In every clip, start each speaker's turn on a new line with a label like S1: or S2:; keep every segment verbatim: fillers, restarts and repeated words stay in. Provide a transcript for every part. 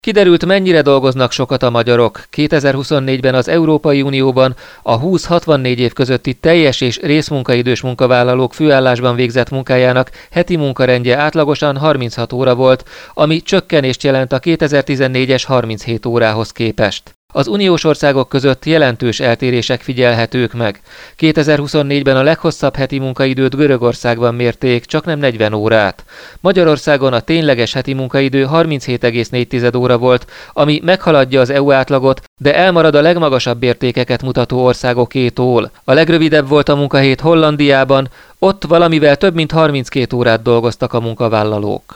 S1: Kiderült, mennyire dolgoznak sokat a magyarok. kétezer-huszonnégyben az Európai Unióban a húsz-hatvannégy év közötti teljes és részmunkaidős munkavállalók főállásban végzett munkájának heti munkarendje átlagosan harminchat óra volt, ami csökkenést jelent a kétezer-tizennégyes harminchét órához képest. Az uniós országok között jelentős eltérések figyelhetők meg. kétezer-huszonnégyben a leghosszabb heti munkaidőt Görögországban mérték, csaknem negyven órát. Magyarországon a tényleges heti munkaidő harminchét egész négy óra volt, ami meghaladja az é u átlagot, de elmarad a legmagasabb értékeket mutató országokétól. A legrövidebb volt a munkahét Hollandiában, ott valamivel több mint harminckét órát dolgoztak a munkavállalók.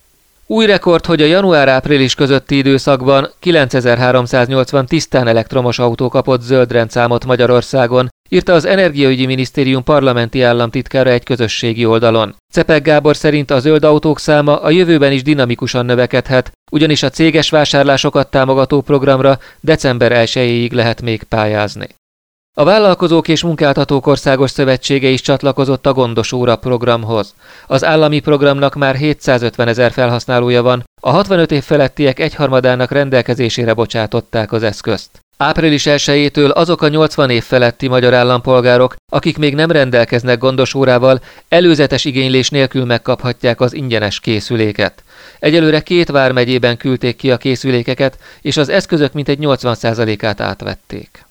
S1: Új rekord, hogy a január-április közötti időszakban kilencezer-háromszáznyolcvan tisztán elektromos autó kapott zöld rendszámot Magyarországon, írta az Energiaügyi Minisztérium parlamenti államtitkára egy közösségi oldalon. Czepek Gábor szerint a zöld autók száma a jövőben is dinamikusan növekedhet, ugyanis a céges vásárlásokat támogató programra december elsejéig lehet még pályázni. A Vállalkozók és Munkáltatók Országos Szövetsége is csatlakozott a Gondos óra programhoz. Az állami programnak már hétszázötvenezer felhasználója van, a hatvanöt év felettiek egyharmadának rendelkezésére bocsátották az eszközt. április elsejétől azok a nyolcvan év feletti magyar állampolgárok, akik még nem rendelkeznek gondos órával, előzetes igénylés nélkül megkaphatják az ingyenes készüléket. Egyelőre két vármegyében küldték ki a készülékeket, és az eszközök mintegy nyolcvan százalékát átvették.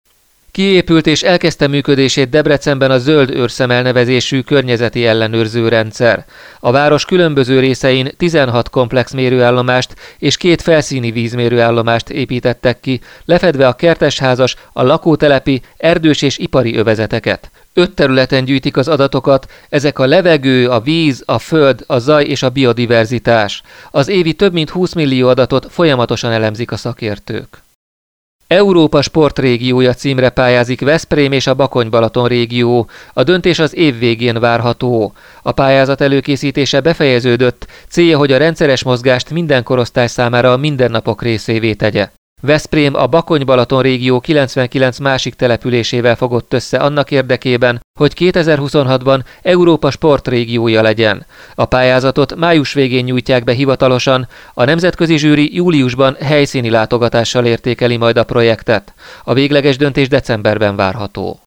S1: Kiépült és elkezdte működését Debrecenben a Zöld őrszem elnevezésű környezeti ellenőrző rendszer. A város különböző részein tizenhat komplex mérőállomást és két felszíni vízmérőállomást építettek ki, lefedve a kertesházas, a lakótelepi, erdős és ipari övezeteket. Öt területen gyűjtik az adatokat, ezek a levegő, a víz, a föld, a zaj és a biodiverzitás. Az évi több mint húsz millió adatot folyamatosan elemzik a szakértők. Európa sportrégiója címre pályázik Veszprém és a Bakony-Balaton régió. A döntés az év végén várható. A pályázat előkészítése befejeződött, célja, hogy a rendszeres mozgást minden korosztály számára a mindennapok részévé tegye. Veszprém a Bakony-Balaton régió kilencvenkilenc másik településével fogott össze annak érdekében, hogy kétezer-huszonhatban Európa sportrégiója legyen. A pályázatot május végén nyújtják be hivatalosan, a nemzetközi zsűri júliusban helyszíni látogatással értékeli majd a projektet. A végleges döntés decemberben várható.